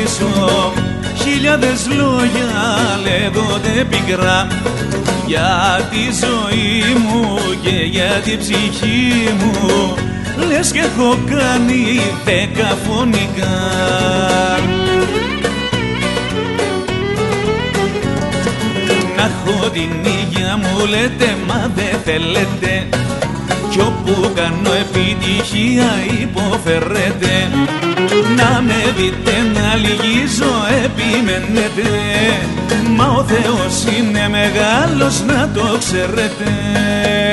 μιλήσω, χιλιάδες λόγια λέγονται πικρά για τη ζωή μου και για τη ψυχή μου, λες και έχω κάνει 10 φωνικά. Να έχω την υγεία μου λέτε, μα δεν θέλετε, κι όπου κάνω επιτυχία υποφέρετε. Να με δείτε να λυγίζω επιμένετε, μα ο Θεός είναι μεγάλος να το ξέρετε.